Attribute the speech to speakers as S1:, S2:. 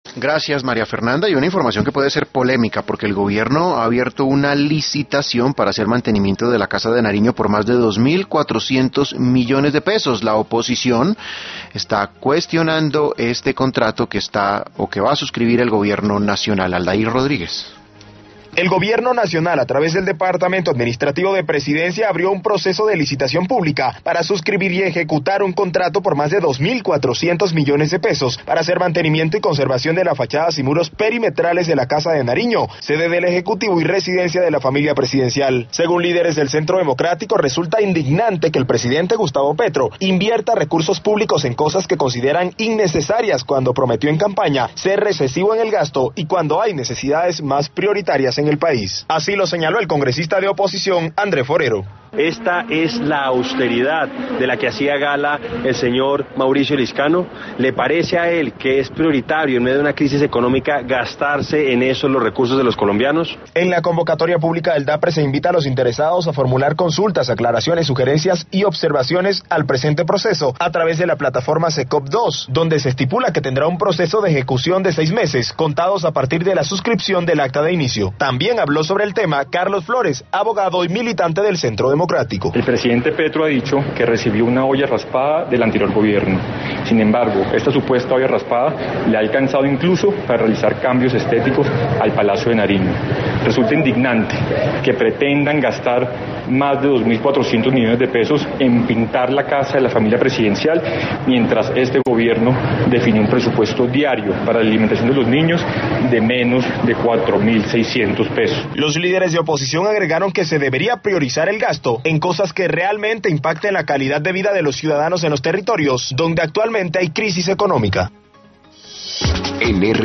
S1: Gracias, María Fernanda. Y una información que puede ser polémica, porque el gobierno ha abierto una licitación para hacer mantenimiento de la Casa de Nariño por más de 2.400 millones de pesos. La oposición está cuestionando este contrato que va a suscribir el gobierno nacional. Aldair Rodríguez.
S2: El Gobierno Nacional, a través del Departamento Administrativo de Presidencia, abrió un proceso de licitación pública para suscribir y ejecutar un contrato por más de 2.400 millones de pesos para hacer mantenimiento y conservación de las fachadas y muros perimetrales de la Casa de Nariño, sede del Ejecutivo y residencia de la familia presidencial. Según líderes del Centro Democrático, resulta indignante que el presidente Gustavo Petro invierta recursos públicos en cosas que consideran innecesarias cuando prometió en campaña ser recesivo en el gasto y cuando hay necesidades más prioritarias en el país. Así lo señaló el congresista de oposición, André Forero.
S3: Esta es la austeridad de la que hacía gala el señor Mauricio Liscano. ¿Le parece a él que es prioritario en medio de una crisis económica gastarse en eso los recursos de los colombianos?
S2: En la convocatoria pública del DAPRE se invita a los interesados a formular consultas, aclaraciones, sugerencias y observaciones al presente proceso a través de la plataforma SECOP2, donde se estipula que tendrá un proceso de ejecución de 6 meses, contados a partir de la suscripción del acta de inicio. También habló sobre el tema Carlos Flores, abogado y militante del Centro Democrático.
S4: El presidente Petro ha dicho que recibió una olla raspada del anterior gobierno. Sin embargo, esta supuesta olla raspada le ha alcanzado incluso para realizar cambios estéticos al Palacio de Nariño. Resulta indignante que pretendan gastar más de 2.400 millones de pesos en pintar la casa de la familia presidencial, mientras este gobierno define un presupuesto diario para la alimentación de los niños de menos de 4.600 pesos.
S2: Los líderes de oposición agregaron que se debería priorizar el gasto en cosas que realmente impacten la calidad de vida de los ciudadanos en los territorios donde actualmente hay crisis económica.